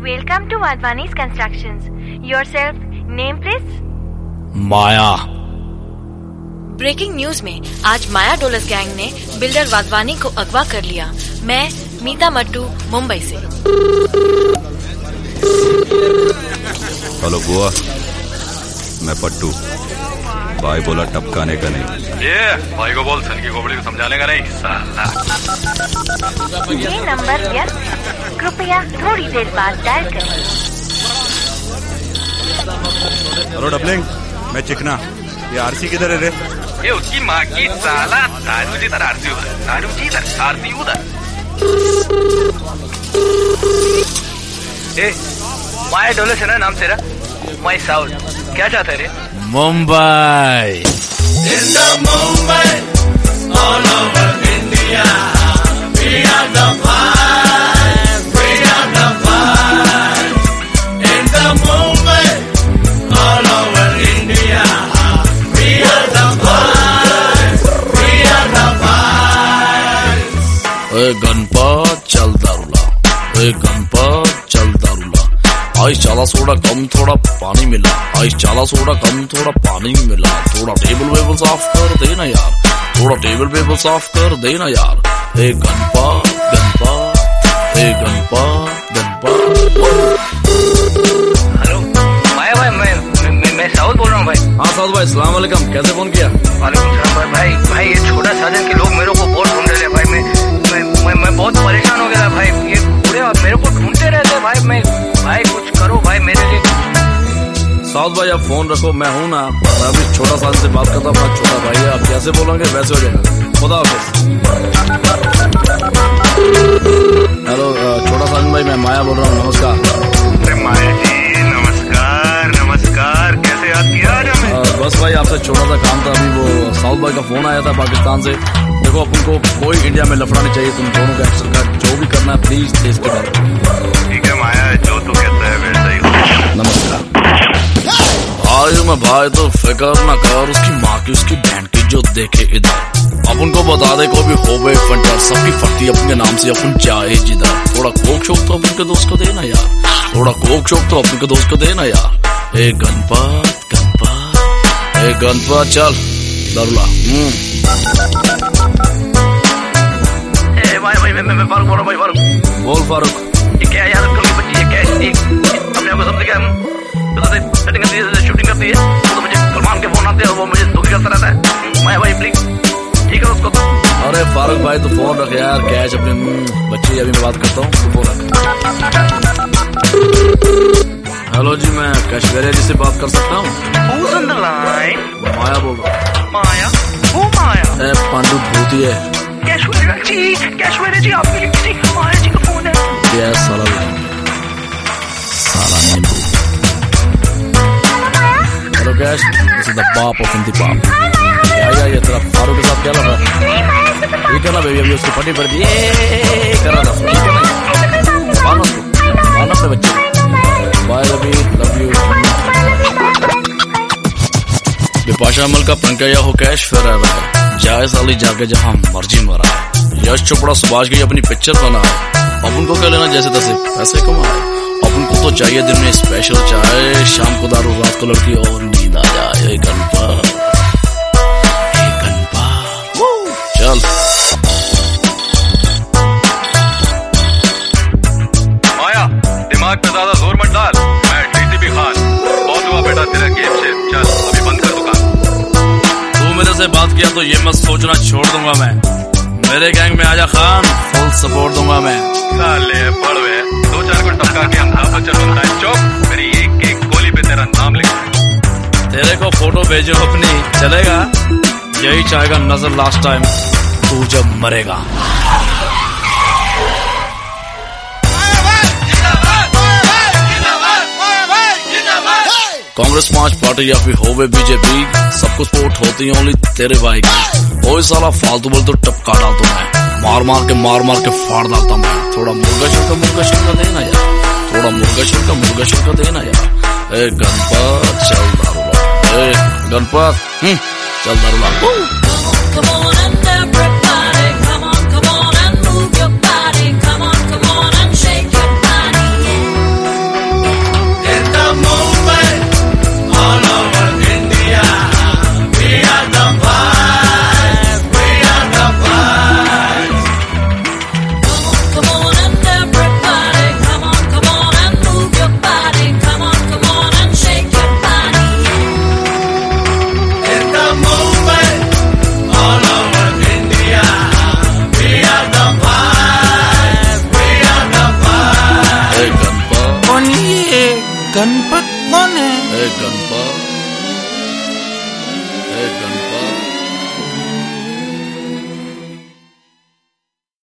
Welcome to Wadhwani's Constructions. Yourself, name please? Maya. Breaking news में आज Maya Dolas gang ने builder Wadhwani को अगवा कर लिया। मैं मीता मट्टू, मुंबई से। हेलो बुआ, मैं पट्टू। भाई बोला टपकाने का नहीं। ये भाई को बोल सन की खोपड़ी को समझाने का नहीं साला। ये नंबर व्यस्त, कृपया थोड़ी देर बाद डायल करें। हेलो डबलिंग, मैं चिकना। ये आरसी किधर है रे? ये उसकी माँ की साला। दारू जी इधर, आरती उधर, दारू जी इधर, आरती उधर। ए माया डोलस है ना नाम तेरा? माई साउथ क्या चाहता है रे? Mumbai. In the Mumbai, all over India, we are the vibe, we are the vibe. In the Mumbai, all over India, we are the vibe, we are the vibe. ए गणपत चल दारूला, ए गणपत चल दारूला। आई चाला सोडा कम थोड़ा पानी मिला, आई चाला सोडा कम थोड़ा पानी मिला। थोड़ा टेबल वेबल साफ कर देना यार, थोड़ा टेबल वेबल साफ कर देना यार। ए गणपत गणपत, ए गणपत गणपत। हेलो माया भाई, मैं साउथ बोल रहा हूँ भाई। हाँ साउथ भाई, सलाम वालेकुम। कैसे फोन किया? वालेकुम सलाम भाई। भाई ये छोटा साजन के लोग मेरे को बहुत ढूंढ रहे हैं भाई। मैं बहुत परेशान हो गया भाई। ये पूरे मेरे को ढूंढते रहते हैं भाई। मैं भाई कुछ करो भाई मेरे लिए। साउथ भाई आप फोन रखो, मैं हूँ ना। मैं अभी छोटा साजन से बात करता हूँ, अपना छोटा भाई है। आप जैसे बोलोगे वैसे हो जाएगा। खुदा हाफिज़। हेलो छोटा साजन भाई, मैं माया बोल रहा हूँ। नमस्कार। अरे माया जी नमस्कार नमस्कार। कैसे याद किया आज हमें? बस भाई आपसे छोटा सा काम था। अभी वो साउथ भाई का फोन आया था पाकिस्तान से। देखो अपन को कोई इंडिया में लफड़ा नहीं चाहिए। तुम दोनों का एक्शन का जो भी करना है प्लीज देश के बारे में। ठीक है माया, जो तू कहता है वैसा ही। नमस्कार भाई। मैं भाई तो फिक्र न कर उसकी माँ की, उसकी बहन की, जो देखे इधर। अपन को बता दे कोई भी हो गए फंटर, सबकी फटती अपने नाम से अपन जाए जिधर। थोड़ा कोक शोक तो अपन के दोस्त को देना यार, थोड़ा कोक शोक तो अपन के दोस्त को देना यार। ए गणपत गणपत, ए गणपत चल दारूला। भाई मैं फारूक बोल रहा हूँ भाई। फारूक बोल फारूक। ये क्या यार, कल की बच्ची है क्या? अपने आप को समझ गया। सेटिंग करती है, शूटिंग करती है, तो मुझे सलमान के फोन आते हैं और वो मुझे दुखी करता रहता है। माया भाई प्लीज ठीक है उसको तो। अरे फारूक भाई तो फोन रख यार, कैश अपने बच्ची। अभी मैं बात करता हूँ, तो फोन रख। हेलो जी, मैं कैशवेरिया जी से बात कर सकता हूँ? Who's on the line? माया बोल रहा हूँ। माया? वो माया? पांडु भूती है। कैशवेरिया जी आपके लिए किसी माया जी का फोन है? क्या साला नींबू। Hello cash, this is the बाप ऑफ हिंदी बाप। क्या ये तेरा फारूक के साथ क्या लगा? ये करना बेबी, अभी उसकी फटी पड़ दी कर रहा था। मानो अपने बच्चे। Bye Ravi, love you. Vipasha Amal का पंकया हो कैश फिर रहा है। जाए साली जाके जहाँ मर्जी मरा है। यश चोपड़ा सुभाष की अपनी पिक्चर बना है। अपन को क्या लेना जैसे तैसे पैसे कमाए। अपन को तो चाहिए दिन में स्पेशल चाय, शाम को दारू, रात को लड़की और नींद आ जाए। गणपत चल। माया दिमाग पे ज्यादा जोर मत डाल। मैं टीसीपी खान। बहुत हुआ बेटा तेरा गेम शेप। चल अभी बंद कर दुकान। तू मेरे से बात किया तो ये मत सोचना छोड़ दूंगा मैं। मेरे गैंग में आजा खान, फुल सपोर्ट दूंगा मैं। साले बड़वे 2-4 को टपका के अंधा बच्चा बनता है। चौक मेरी एक गोली पे तेरा नाम लिखा। तेरे को फोटो भेजो अपनी, चलेगा? यही चाहेगा नजर लास्ट टाइम तू जब मरेगा। कांग्रेस पांच पार्टी या फिर होवे बीजेपी, सबको सपोर्ट होती है ओनली तेरे भाई की। कोई साला फालतू बोल तो टपका डालता मैं, मार मार के फाड़ डालता मैं। थोड़ा मुर्गा छिलका देना यार, थोड़ा मुर्गा छिलका देना यार। ए गणपत चल दारूला, ए गणपत चल दारूला। गणपत कौन है? गणपत